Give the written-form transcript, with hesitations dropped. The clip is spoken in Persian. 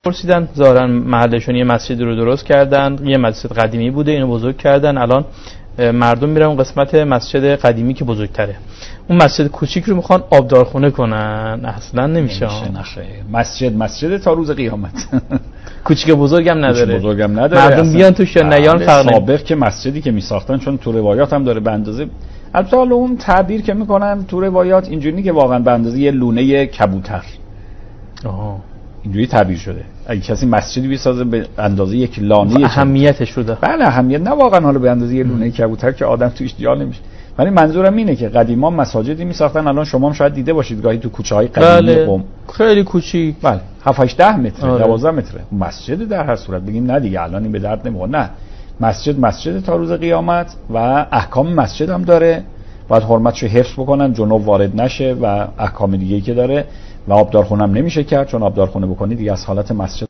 پرسیدن ظاهرا محلشون یه مسجد رو درست کردن، یه مسجد قدیمی بوده اینو بزرگ کردن، الان مردم میرن اون قسمت مسجد قدیمی که بزرگتره، اون مسجد کوچیک رو میخوان آبدارخونه کنن. اصلا نمیشه. مسجد تا روز قیامت. کوچیک بزرگم نداره. مردم بیان توش یا نیان فرق نمیکنه. سابق که مسجدی که میساختن، چون تو روایات هم داره به اندازه، البته حالا اون تعبیر که میکنن تو روایات اینجوری که واقعا به اندازه یه لونه کبوتر اینجوری تعبیر شده. اگه کسی مسجدی بسازه به اندازه یک لانه، اهمیتش رو داره. بله اهمیت، نه واقعا حالا به اندازه یه لونه کبوتر که آدم توش جا نمیشه. ولی منظورم اینه که قدیما مساجدی میساختن، الان شما هم شاید دیده باشید گاهی تو کوچه‌های قدیمی قم خیلی کوچیک، بله 7 8 10 متر 12 متره مسجد، در هر صورت بگیم نه دیگه الان این به درد نمیخوره. نه، مسجد تا روز قیامت و احکام مسجد هم داره، باید حرمتشو حفظ بکنن، جنوب وارد نشه و احکام دیگه‌ای که داره. و آبدارخونه هم نمیشه کرد، چون آبدارخونه بکنی دیگه از حالت مسجد